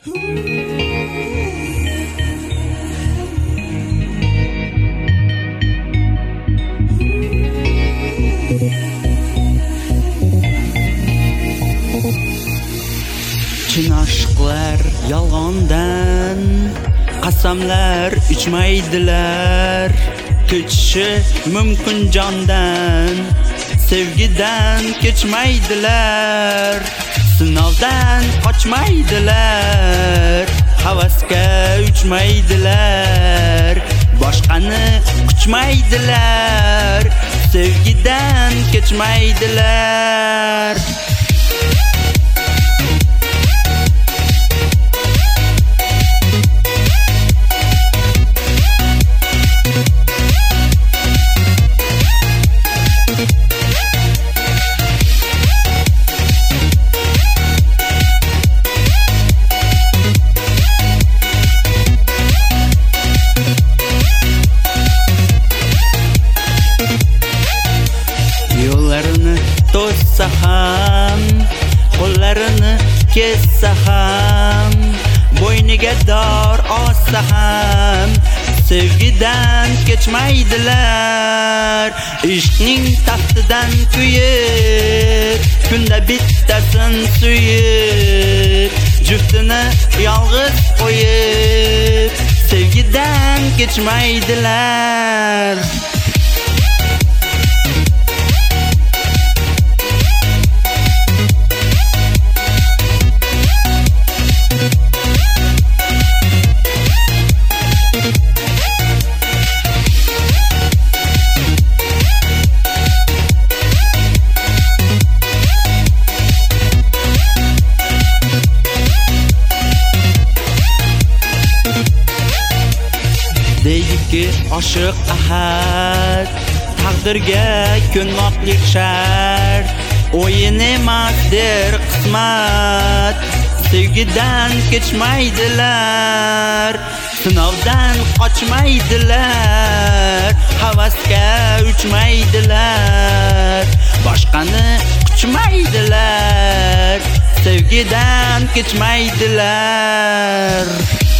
Chin aşıqlar yolg'ondan qasamlar ichmaydilar. Kechishi mumkin jondan, sevgidan kechmaydilar. Sinovdan qochmaydilar, havasga uchmaydilar. Boshqani quchmaydilar, sevgidan kechmaydilar. Yo'llarini to'ssa ham, qo'llarini kessa ham, bo'yniga dor ossa ham, sevgidan kechmaydilar. Ishqning taxtidan kuyib, kunda bittasin suyib, juftini yolg'iz qo'yib, sevgidan kechmaydilar. Deyki oshiq ahad, taqdirga ko'nmoqlik shart. O'yin emasdir qismat, sevgidan kechmaydilar. Sinovdan qochmaydilar, havasga uchmaydilar. Boshqani quchmaydilar, sevgidan kechmaydilar.